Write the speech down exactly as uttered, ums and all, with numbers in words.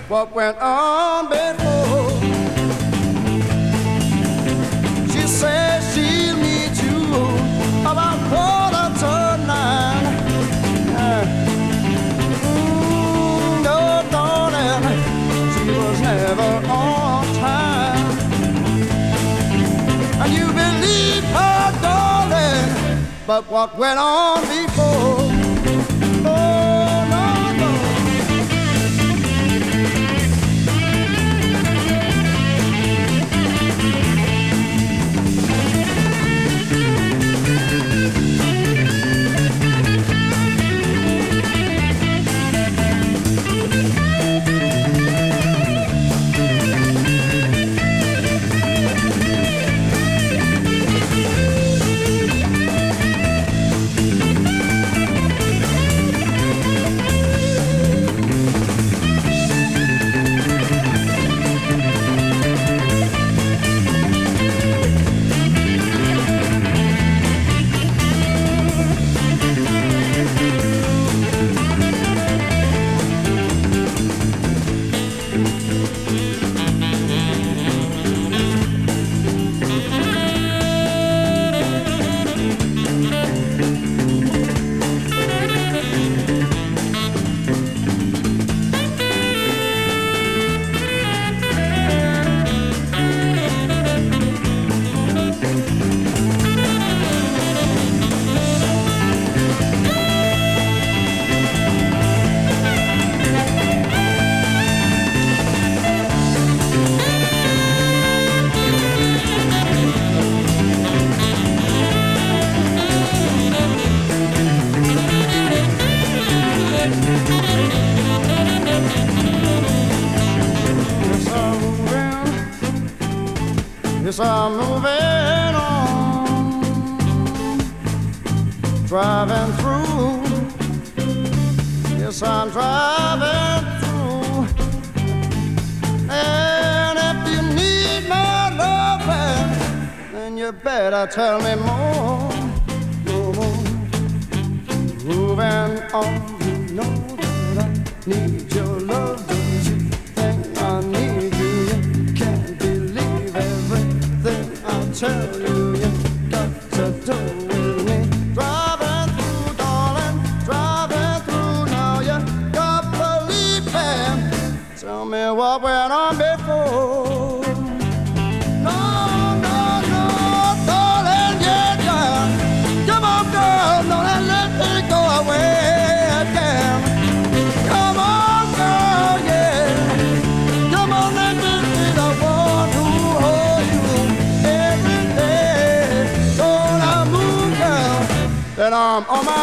what went on before. She says she'll meet you about quarter to nine. Uh, mm, no, darling, she was never on time. And you believe her, darling, but what went on before? Yes, I'm moving on, driving through. Yes, I'm driving through. And if you need my loving, then you better tell me more. No more moving on. You know that I need your love. Don't you think I need you? You can't believe everything I tell you. You got to do with me. Driving through, darling, driving through. Now you got to believe me. Tell me what went on before. No, no, no, darling, yeah, yeah. Come on, girl, don't let me go away again. Come on, girl, yeah. Come on, let me be the one who hold you every day. Don't I move, girl, then I'm on my